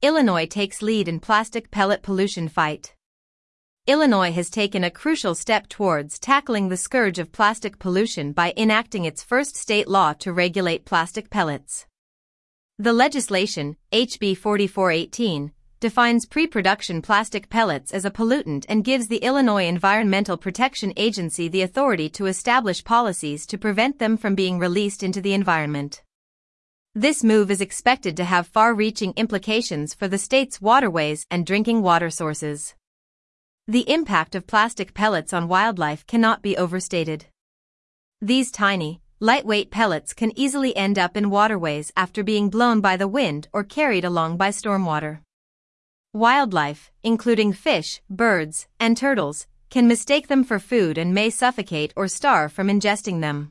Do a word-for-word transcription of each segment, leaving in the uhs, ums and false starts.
Illinois takes lead in plastic pellet pollution fight. Illinois has taken a crucial step towards tackling the scourge of plastic pollution by enacting its first state law to regulate plastic pellets. The legislation, H B forty-four eighteen, defines pre-production plastic pellets as a pollutant and gives the Illinois Environmental Protection Agency the authority to establish policies to prevent them from being released into the environment. This move is expected to have far-reaching implications for the state's waterways and drinking water sources. The impact of plastic pellets on wildlife cannot be overstated. These tiny, lightweight pellets can easily end up in waterways after being blown by the wind or carried along by stormwater. Wildlife, including fish, birds, and turtles, can mistake them for food and may suffocate or starve from ingesting them.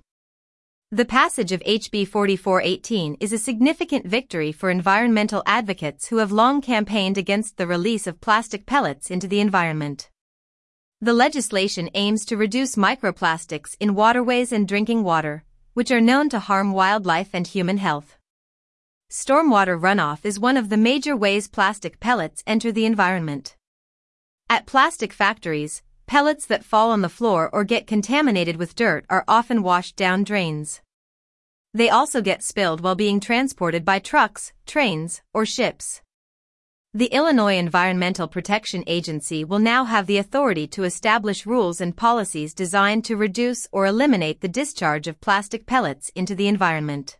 The passage of H B forty-four eighteen is a significant victory for environmental advocates who have long campaigned against the release of plastic pellets into the environment. The legislation aims to reduce microplastics in waterways and drinking water, which are known to harm wildlife and human health. Stormwater runoff is one of the major ways plastic pellets enter the environment. At plastic factories, pellets that fall on the floor or get contaminated with dirt are often washed down drains. They also get spilled while being transported by trucks, trains, or ships. The Illinois Environmental Protection Agency will now have the authority to establish rules and policies designed to reduce or eliminate the discharge of plastic pellets into the environment.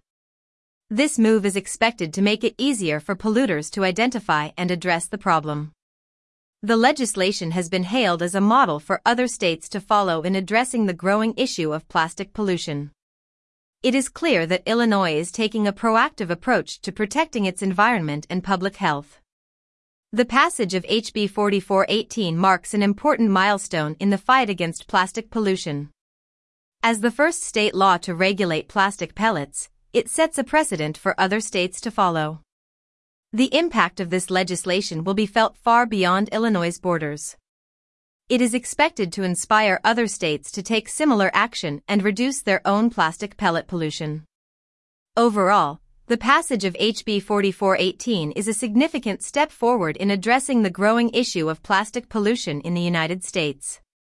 This move is expected to make it easier for polluters to identify and address the problem. The legislation has been hailed as a model for other states to follow in addressing the growing issue of plastic pollution. It is clear that Illinois is taking a proactive approach to protecting its environment and public health. The passage of H B forty-four eighteen marks an important milestone in the fight against plastic pollution. As the first state law to regulate plastic pellets, it sets a precedent for other states to follow. The impact of this legislation will be felt far beyond Illinois' borders. It is expected to inspire other states to take similar action and reduce their own plastic pellet pollution. Overall, the passage of H B forty-four eighteen is a significant step forward in addressing the growing issue of plastic pollution in the United States.